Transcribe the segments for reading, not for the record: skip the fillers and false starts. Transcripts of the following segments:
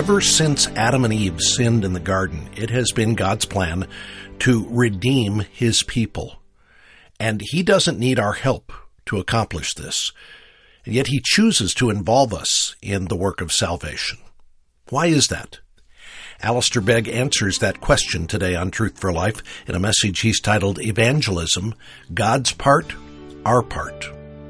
Ever since Adam and Eve sinned in the garden, it has been God's plan to redeem His people. And He doesn't need our help to accomplish this. And yet He chooses to involve us in the work of salvation. Why is that? Alistair Begg answers that question today on Truth for Life in a message he's titled Evangelism, God's Part, Our Part.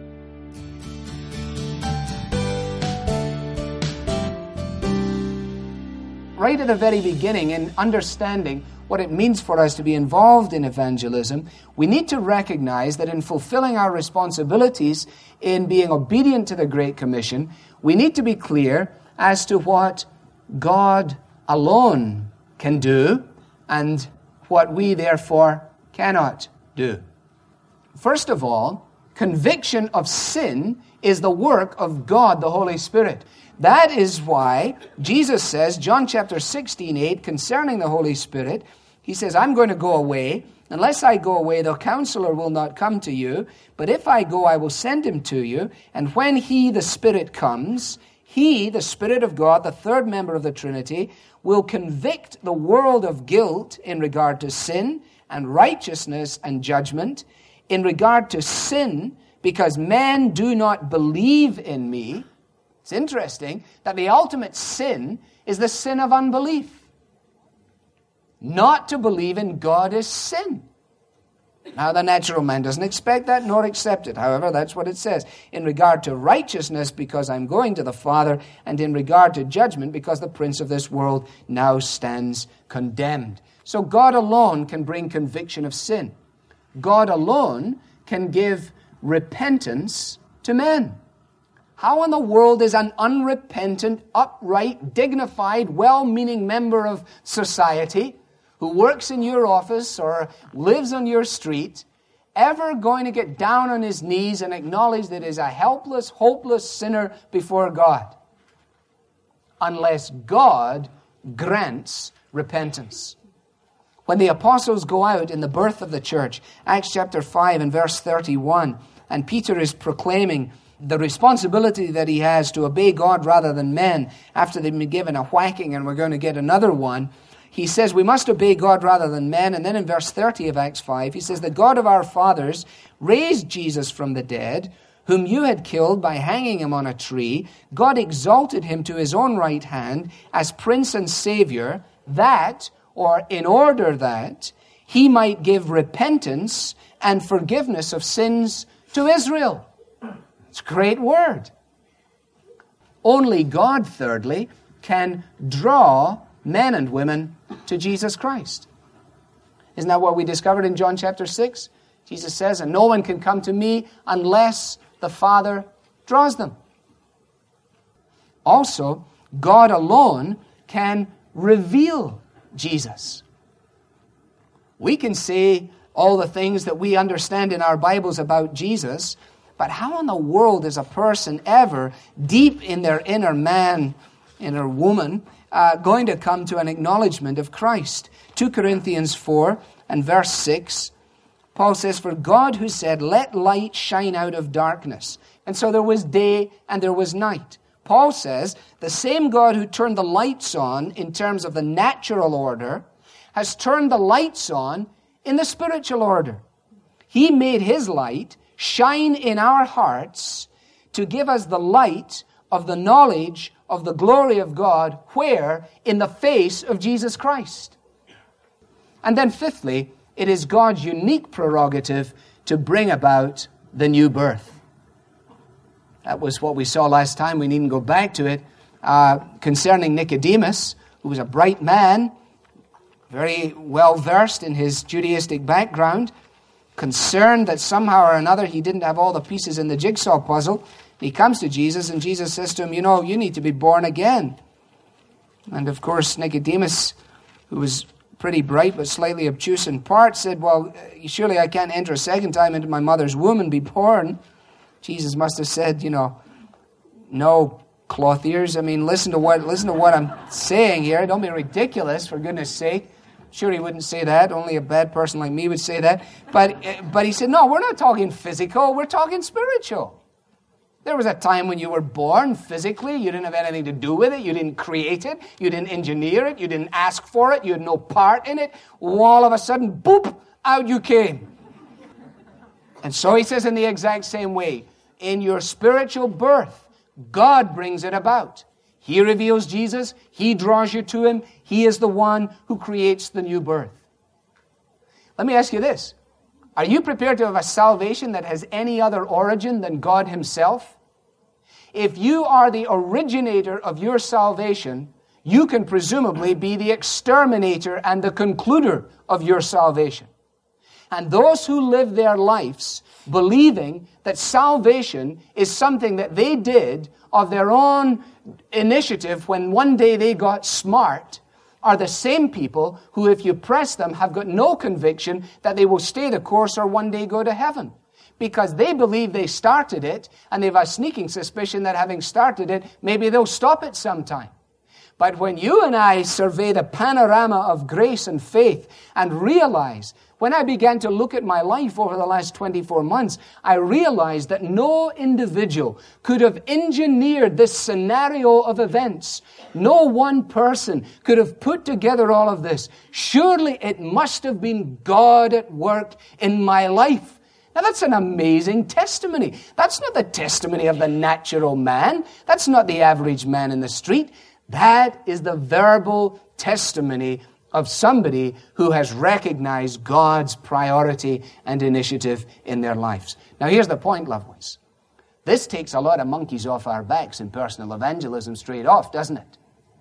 Right at the very beginning, in understanding what it means for us to be involved in evangelism, we need to recognize that in fulfilling our responsibilities in being obedient to the Great Commission, we need to be clear as to what God alone can do and what we therefore cannot do. First of all, conviction of sin is the work of God, the Holy Spirit. That is why Jesus says, John chapter 16:8, concerning the Holy Spirit, He says, I'm going to go away. Unless I go away, the Counselor will not come to you. But if I go, I will send Him to you. And when He, the Spirit, comes, He, the Spirit of God, the third member of the Trinity, will convict the world of guilt in regard to sin and righteousness and judgment. In regard to sin, because men do not believe in me. It's interesting that the ultimate sin is the sin of unbelief. Not to believe in God is sin. Now, the natural man doesn't expect that nor accept it. However, that's what it says. In regard to righteousness, because I'm going to the Father, and in regard to judgment, because the prince of this world now stands condemned. So God alone can bring conviction of sin. God alone can give repentance to men. How in the world is an unrepentant, upright, dignified, well-meaning member of society who works in your office or lives on your street ever going to get down on his knees and acknowledge that he's a helpless, hopeless sinner before God? Unless God grants repentance. When the apostles go out in the birth of the church, Acts chapter 5 and verse 31, and Peter is proclaiming the responsibility that he has to obey God rather than men after they've been given a whacking, and we're going to get another one. He says we must obey God rather than men. And then in verse 30 of Acts 5, he says, the God of our fathers raised Jesus from the dead, whom you had killed by hanging him on a tree. God exalted him to his own right hand as Prince and Savior, that, or in order that, he might give repentance and forgiveness of sins to Israel. It's a great word. Only God, thirdly, can draw men and women to Jesus Christ. Isn't that what we discovered in John chapter 6? Jesus says, and no one can come to me unless the Father draws them. Also, God alone can reveal Jesus. We can say all the things that we understand in our Bibles about Jesus, but how in the world is a person ever, deep in their inner man, inner woman, going to come to an acknowledgement of Christ? 2 Corinthians 4 and verse 6, Paul says, for God who said, let light shine out of darkness. And so there was day and there was night. Paul says, the same God who turned the lights on in terms of the natural order has turned the lights on in the spiritual order. He made His light shine in our hearts to give us the light of the knowledge of the glory of God, where? In the face of Jesus Christ. And then fifthly, it is God's unique prerogative to bring about the new birth. That was what we saw last time. We needn't go back to it. Concerning Nicodemus, who was a bright man, very well versed in his Judaistic background, concerned that somehow or another he didn't have all the pieces in the jigsaw puzzle. He comes to Jesus, and Jesus says to him, you need to be born again. And of course, Nicodemus, who was pretty bright but slightly obtuse in part, said, well, surely I can't enter a second time into my mother's womb and be born. Jesus must have said, no, cloth ears. I mean, listen to what I'm saying here. Don't be ridiculous, for goodness sake. Sure, he wouldn't say that. Only a bad person like me would say that. But he said, no, we're not talking physical. We're talking spiritual. There was a time when you were born physically. You didn't have anything to do with it. You didn't create it. You didn't engineer it. You didn't ask for it. You had no part in it. All of a sudden, boop, out you came. And so he says in the exact same way, in your spiritual birth, God brings it about. He reveals Jesus. He draws you to him. He is the one who creates the new birth. Let me ask you this. Are you prepared to have a salvation that has any other origin than God himself? If you are the originator of your salvation, you can presumably be the exterminator and the concluder of your salvation. And those who live their lives believing that salvation is something that they did of their own initiative when one day they got smart are the same people who, if you press them, have got no conviction that they will stay the course or one day go to heaven. Because they believe they started it, and they have a sneaking suspicion that having started it, maybe they'll stop it sometime. But when you and I survey the panorama of grace and faith and realize, when I began to look at my life over the last 24 months, I realized that no individual could have engineered this scenario of events. No one person could have put together all of this. Surely it must have been God at work in my life. Now that's an amazing testimony. That's not the testimony of the natural man. That's not the average man in the street. That is the verbal testimony of somebody who has recognized God's priority and initiative in their lives. Now here's the point, loved ones. This takes a lot of monkeys off our backs in personal evangelism straight off, doesn't it?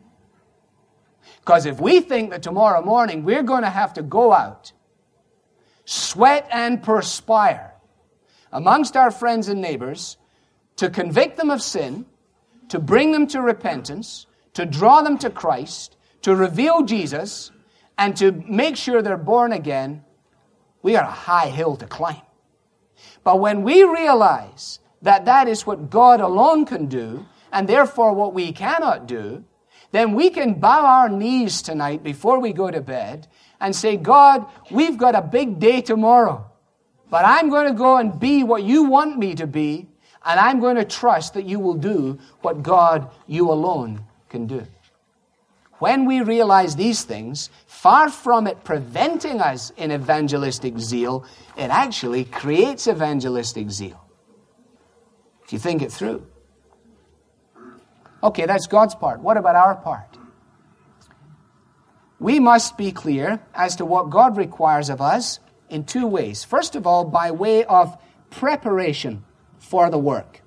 Because if we think that tomorrow morning we're going to have to go out, sweat and perspire amongst our friends and neighbors to convict them of sin, to bring them to repentance, to draw them to Christ, to reveal Jesus, and to make sure they're born again, we got a high hill to climb. But when we realize that that is what God alone can do, and therefore what we cannot do, then we can bow our knees tonight before we go to bed and say, God, we've got a big day tomorrow, but I'm going to go and be what you want me to be, and I'm going to trust that you will do what God, you alone, can do. When we realize these things, far from it preventing us in evangelistic zeal, it actually creates evangelistic zeal. If you think it through. Okay, that's God's part. What about our part? We must be clear as to what God requires of us in two ways. First of all, by way of preparation for the work.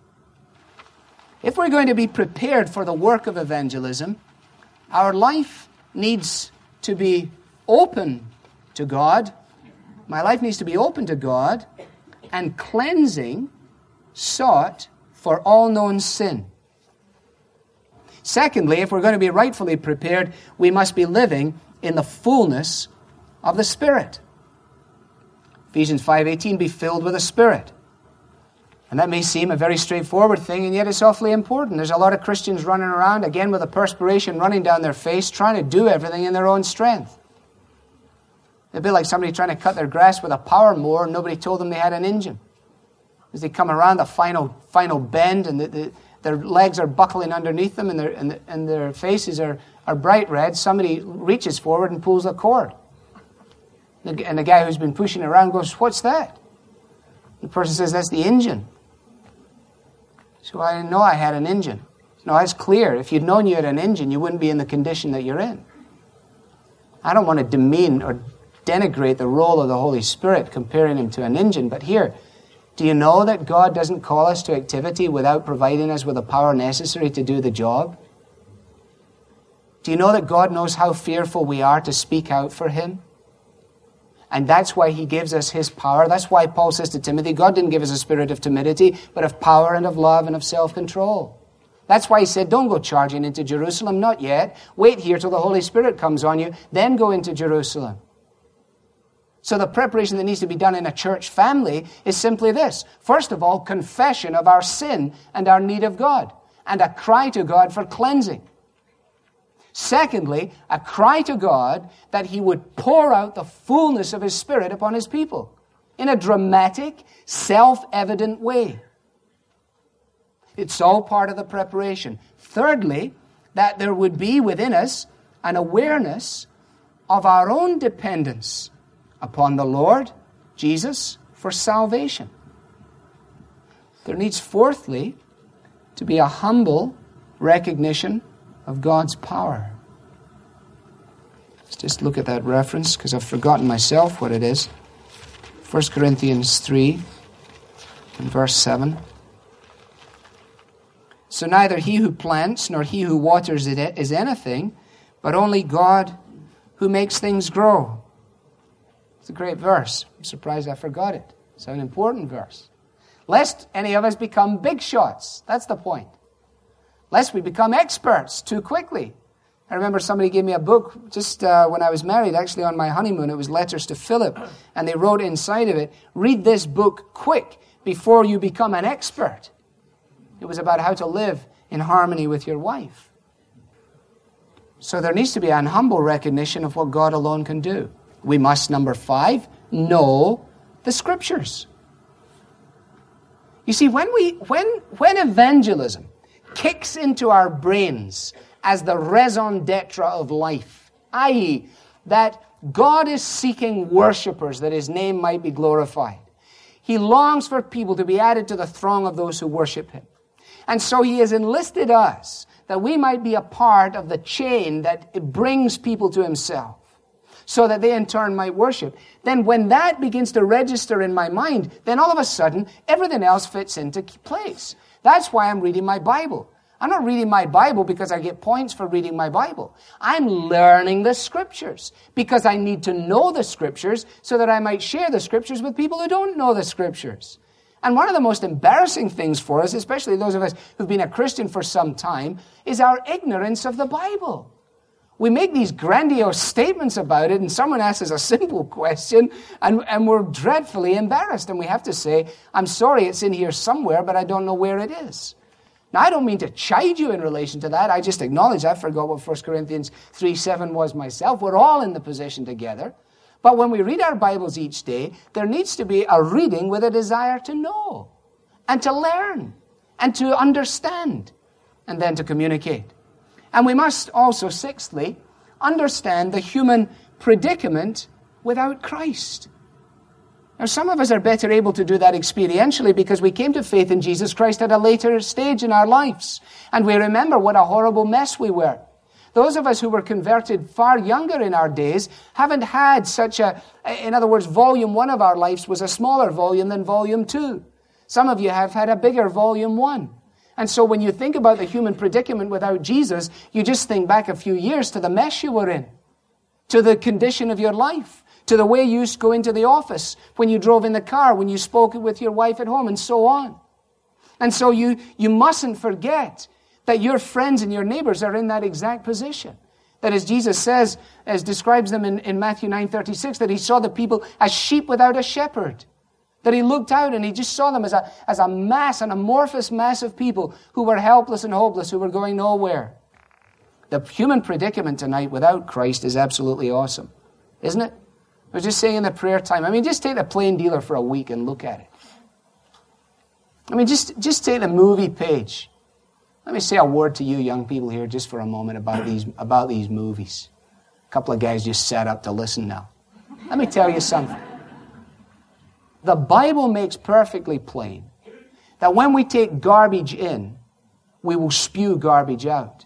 If we're going to be prepared for the work of evangelism, our life needs to be open to God. My life needs to be open to God and cleansing sought for all known sin. Secondly, if we're going to be rightfully prepared, we must be living in the fullness of the Spirit. Ephesians 5:18, be filled with the Spirit. And that may seem a very straightforward thing, and yet it's awfully important. There's a lot of Christians running around, again with the perspiration running down their face, trying to do everything in their own strength. It'd be like somebody trying to cut their grass with a power mower and nobody told them they had an engine. As they come around the final bend and their legs are buckling underneath them and their faces are bright red, somebody reaches forward and pulls the cord. And the guy who's been pushing around goes, what's that? The person says, that's the engine. So I didn't know I had an engine. No, that's clear. If you'd known you had an engine, you wouldn't be in the condition that you're in. I don't want to demean or denigrate the role of the Holy Spirit, comparing him to an engine. But here, do you know that God doesn't call us to activity without providing us with the power necessary to do the job? Do you know that God knows how fearful we are to speak out for him? And that's why he gives us his power. That's why Paul says to Timothy, God didn't give us a spirit of timidity, but of power and of love and of self-control. That's why he said, don't go charging into Jerusalem, not yet. Wait here till the Holy Spirit comes on you, then go into Jerusalem. So the preparation that needs to be done in a church family is simply this. First of all, confession of our sin and our need of God, and a cry to God for cleansing. Secondly, a cry to God that he would pour out the fullness of his Spirit upon his people in a dramatic, self-evident way. It's all part of the preparation. Thirdly, that there would be within us an awareness of our own dependence upon the Lord Jesus for salvation. There needs, fourthly, to be a humble recognition of God's power. Let's just look at that reference, because I've forgotten myself what it is. 1 Corinthians 3 and verse 7. So neither he who plants nor he who waters it is anything, but only God who makes things grow. It's a great verse. I'm surprised I forgot it. It's an important verse. Lest any of us become big shots. That's the point. Lest we become experts too quickly. I remember somebody gave me a book just when I was married, actually on my honeymoon. It was Letters to Philip. And they wrote inside of it, read this book quick before you become an expert. It was about how to live in harmony with your wife. So there needs to be an humble recognition of what God alone can do. We must, number 5, know the Scriptures. You see, when evangelism kicks into our brains as the raison d'etre of life, i.e., that God is seeking worshipers that His name might be glorified. He longs for people to be added to the throng of those who worship Him. And so He has enlisted us that we might be a part of the chain that it brings people to Himself, so that they in turn might worship. Then when that begins to register in my mind, then all of a sudden, everything else fits into place. That's why I'm reading my Bible. I'm not reading my Bible because I get points for reading my Bible. I'm learning the Scriptures because I need to know the Scriptures so that I might share the Scriptures with people who don't know the Scriptures. And one of the most embarrassing things for us, especially those of us who've been a Christian for some time, is our ignorance of the Bible. We make these grandiose statements about it, and someone asks us a simple question, and we're dreadfully embarrassed. And we have to say, I'm sorry, it's in here somewhere, but I don't know where it is. Now, I don't mean to chide you in relation to that. I just acknowledge I forgot what 1 Corinthians 3:7 was myself. We're all in the position together. But when we read our Bibles each day, there needs to be a reading with a desire to know and to learn and to understand and then to communicate. And we must also, sixthly, understand the human predicament without Christ. Now, some of us are better able to do that experientially because we came to faith in Jesus Christ at a later stage in our lives. And we remember what a horrible mess we were. Those of us who were converted far younger in our days haven't had such in other words, volume 1 of our lives was a smaller volume than volume 2. Some of you have had a bigger volume 1. And so when you think about the human predicament without Jesus, you just think back a few years to the mess you were in, to the condition of your life, to the way you used to go into the office, when you drove in the car, when you spoke with your wife at home, and so on. And so you mustn't forget that your friends and your neighbors are in that exact position. That as Jesus says, as describes them in Matthew 9:36, that He saw the people as sheep without a shepherd. That He looked out and He just saw them as a mass, an amorphous mass of people who were helpless and hopeless, who were going nowhere. The human predicament tonight without Christ is absolutely awesome. Isn't it? I was just saying in the prayer time, just take the Plain Dealer for a week and look at it. Just take the movie page. Let me say a word to you young people here just for a moment about these movies. A couple of guys just sat up to listen now. Let me tell you something. The Bible makes perfectly plain that when we take garbage in, we will spew garbage out.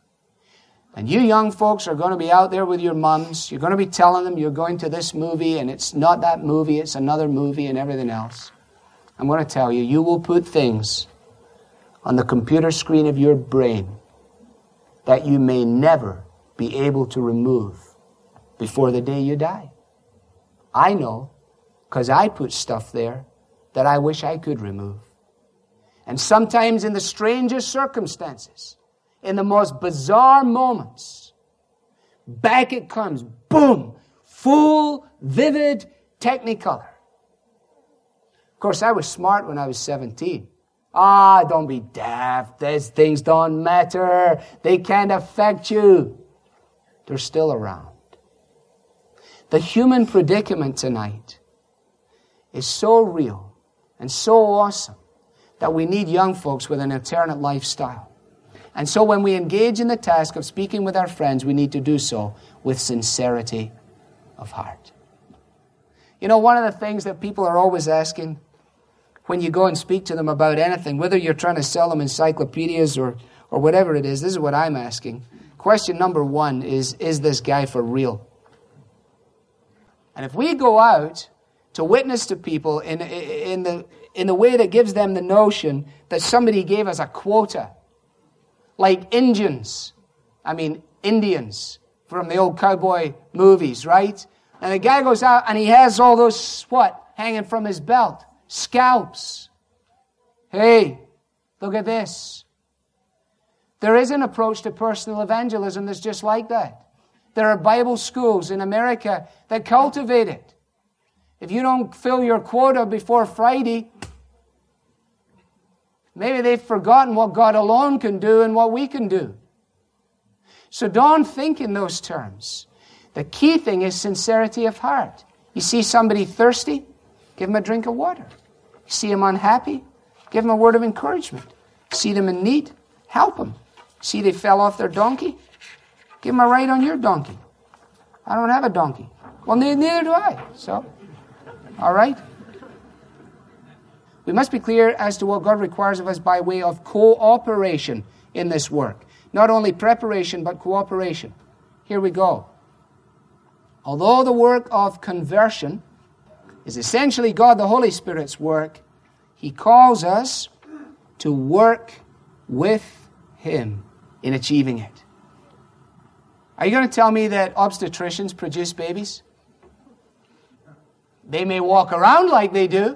And you young folks are going to be out there with your mums. You're going to be telling them you're going to this movie and it's not that movie, it's another movie and everything else. I'm going to tell you, you will put things on the computer screen of your brain that you may never be able to remove before the day you die. I know, because I put stuff there that I wish I could remove. And sometimes in the strangest circumstances, in the most bizarre moments, back it comes, boom, full, vivid Technicolor. Of course, I was smart when I was 17. Don't be daft. These things don't matter. They can't affect you. They're still around. The human predicament tonight is so real and so awesome that we need young folks with an alternate lifestyle. And so when we engage in the task of speaking with our friends, we need to do so with sincerity of heart. You know, one of the things that people are always asking when you go and speak to them about anything, whether you're trying to sell them encyclopedias or whatever it is, this is what I'm asking. Question number one is this guy for real? And if we go out to witness to people in the way that gives them the notion that somebody gave us a quota, like Indians from the old cowboy movies, right? And the guy goes out and he has all those, hanging from his belt? Scalps. Hey, look at this. There is an approach to personal evangelism that's just like that. There are Bible schools in America that cultivate it. If you don't fill your quota before Friday, maybe they've forgotten what God alone can do and what we can do. So don't think in those terms. The key thing is sincerity of heart. You see somebody thirsty, give them a drink of water. You see them unhappy, give them a word of encouragement. See them in need, help them. See they fell off their donkey, give them a ride on your donkey. I don't have a donkey. Well, neither do I. So, all right? We must be clear as to what God requires of us by way of cooperation in this work. Not only preparation, but cooperation. Here we go. Although the work of conversion is essentially God the Holy Spirit's work, He calls us to work with Him in achieving it. Are you going to tell me that obstetricians produce babies? They may walk around like they do,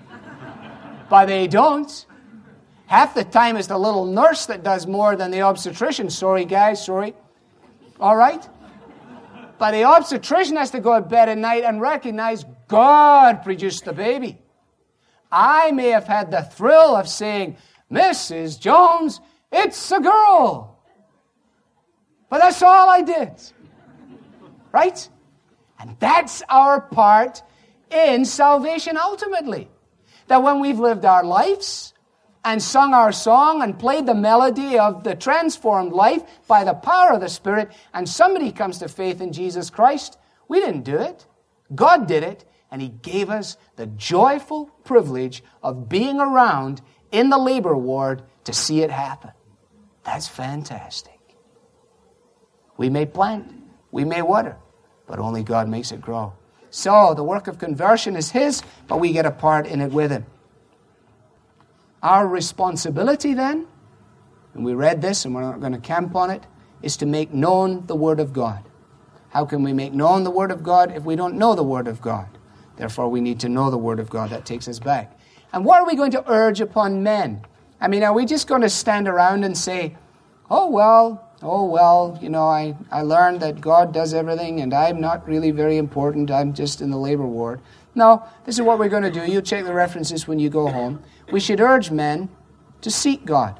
but they don't. Half the time it's the little nurse that does more than the obstetrician. Sorry, guys, sorry. All right? But the obstetrician has to go to bed at night and recognize God produced the baby. I may have had the thrill of saying, Mrs. Jones, it's a girl. But that's all I did. Right? And that's our part in salvation ultimately. That when we've lived our lives and sung our song and played the melody of the transformed life by the power of the Spirit, and somebody comes to faith in Jesus Christ, we didn't do it. God did it, and He gave us the joyful privilege of being around in the labor ward to see it happen. That's fantastic. We may plant, we may water, but only God makes it grow. So the work of conversion is His, but we get a part in it with Him. Our responsibility then, and we read this and we're not going to camp on it, is to make known the Word of God. How can we make known the Word of God if we don't know the Word of God? Therefore, we need to know the Word of God. That takes us back. And what are we going to urge upon men? I mean, are we just going to stand around and say, oh, well, you know, I learned that God does everything and I'm not really very important. I'm just in the labor ward. No, this is what we're going to do. You check the references when you go home. We should urge men to seek God.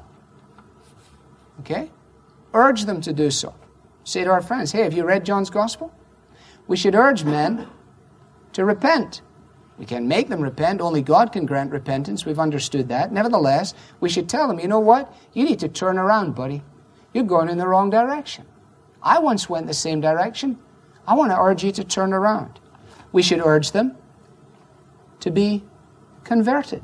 Okay? Urge them to do so. Say to our friends, hey, have you read John's Gospel? We should urge men to repent. We can't make them repent. Only God can grant repentance. We've understood that. Nevertheless, we should tell them, you know what? You need to turn around, buddy. You're going in the wrong direction. I once went the same direction. I want to urge you to turn around. We should urge them to be converted.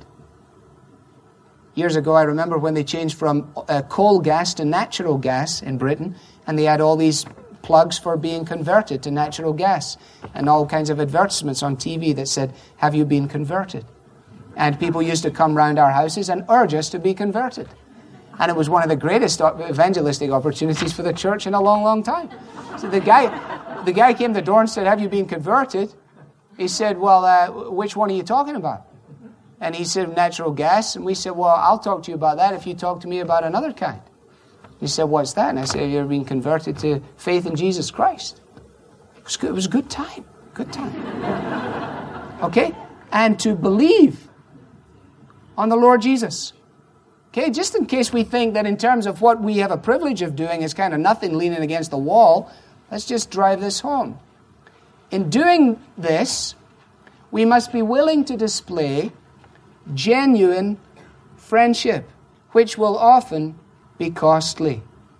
Years ago, I remember when they changed from coal gas to natural gas in Britain, and they had all these plugs for being converted to natural gas, and all kinds of advertisements on TV that said, have you been converted? And people used to come round our houses and urge us to be converted. And it was one of the greatest evangelistic opportunities for the church in a long, long time. So the guy came to the door and said, have you been converted? He said, well, which one are you talking about? And he said, natural gas. And we said, well, I'll talk to you about that if you talk to me about another kind. He said, what's that? And I said, have you ever been converted to faith in Jesus Christ? It was good. It was a good time. Good time. Okay? And to believe on the Lord Jesus. Okay? Just in case we think that in terms of what we have a privilege of doing is kind of nothing leaning against the wall, let's just drive this home. In doing this, we must be willing to display genuine friendship, which will often be costly.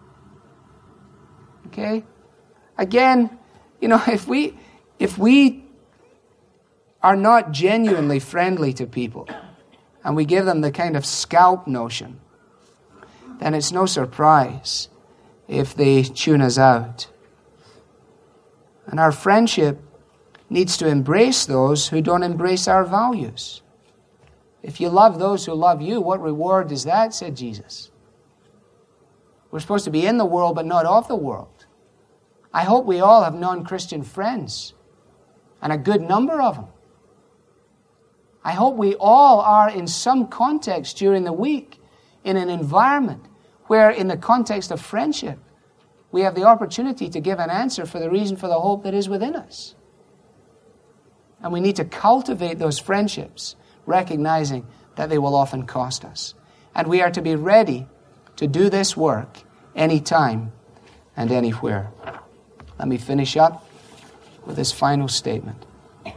Okay? Again, if we are not genuinely friendly to people, and we give them the kind of scalp notion, then it's no surprise if they tune us out. And our friendship needs to embrace those who don't embrace our values. If you love those who love you, what reward is that, said Jesus? We're supposed to be in the world, but not of the world. I hope we all have non-Christian friends, and a good number of them. I hope we all are in some context during the week in an environment where, in the context of friendship, we have the opportunity to give an answer for the reason for the hope that is within us. And we need to cultivate those friendships, recognizing that they will often cost us. And we are to be ready to do this work anytime and anywhere. Let me finish up with this final statement.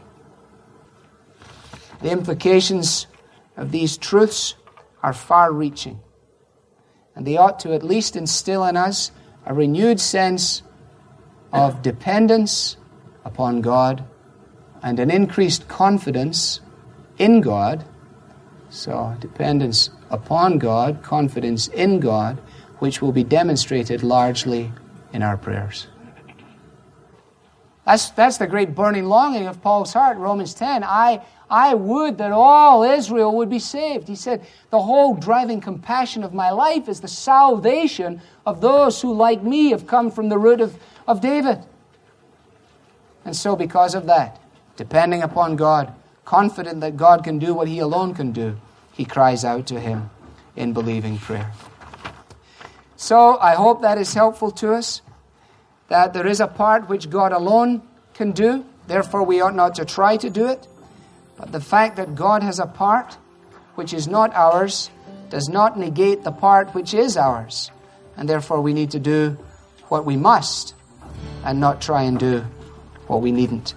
The implications of these truths are far-reaching, and they ought to at least instill in us a renewed sense of dependence upon God and an increased confidence in God. So, dependence upon God, confidence in God, which will be demonstrated largely in our prayers. That's the great burning longing of Paul's heart, Romans 10. I would that all Israel would be saved. He said, the whole driving compassion of my life is the salvation of those who, like me, have come from the root of David. And so because of that, depending upon God, confident that God can do what He alone can do, he cries out to Him in believing prayer. So I hope that is helpful to us, that there is a part which God alone can do. Therefore, we ought not to try to do it. But the fact that God has a part which is not ours does not negate the part which is ours. And therefore, we need to do what we must and not try and do what we needn't.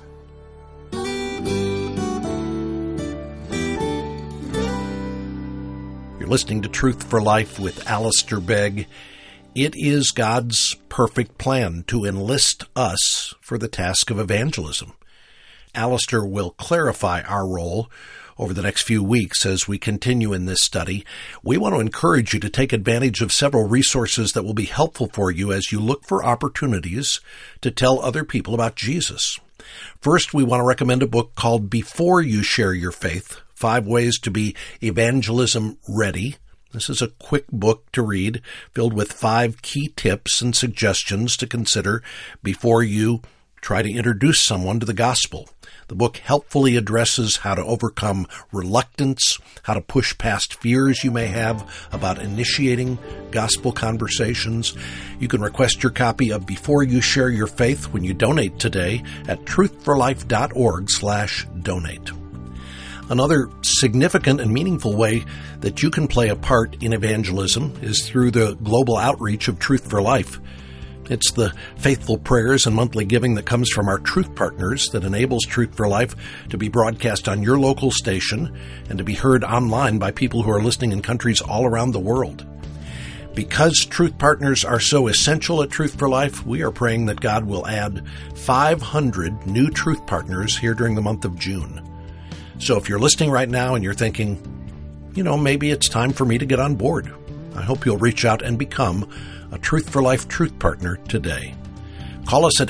You're listening to Truth for Life with Alistair Begg. It is God's perfect plan to enlist us for the task of evangelism. Alistair will clarify our role over the next few weeks as we continue in this study. We want to encourage you to take advantage of several resources that will be helpful for you as you look for opportunities to tell other people about Jesus. First, we want to recommend a book called Before You Share Your Faith, 5 Ways to Be Evangelism Ready. This is a quick book to read, filled with 5 key tips and suggestions to consider before you try to introduce someone to the gospel. The book helpfully addresses how to overcome reluctance, how to push past fears you may have about initiating gospel conversations. You can request your copy of Before You Share Your Faith when you donate today at truthforlife.org/donate. Another significant and meaningful way that you can play a part in evangelism is through the global outreach of Truth for Life. It's the faithful prayers and monthly giving that comes from our Truth Partners that enables Truth for Life to be broadcast on your local station and to be heard online by people who are listening in countries all around the world. Because Truth Partners are so essential at Truth for Life, we are praying that God will add 500 new Truth Partners here during the month of June. So if you're listening right now and you're thinking, maybe it's time for me to get on board, I hope you'll reach out and become a Truth for Life Truth Partner today. Call us at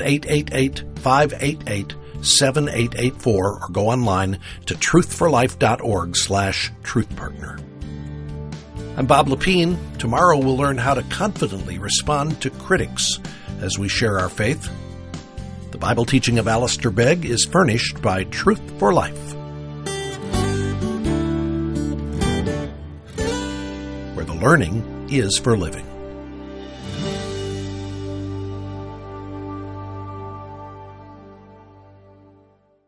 888-588-7884 or go online to truthforlife.org/truthpartner. I'm Bob Lepine. Tomorrow we'll learn how to confidently respond to critics as we share our faith. The Bible teaching of Alistair Begg is furnished by Truth for Life, where the learning is for living.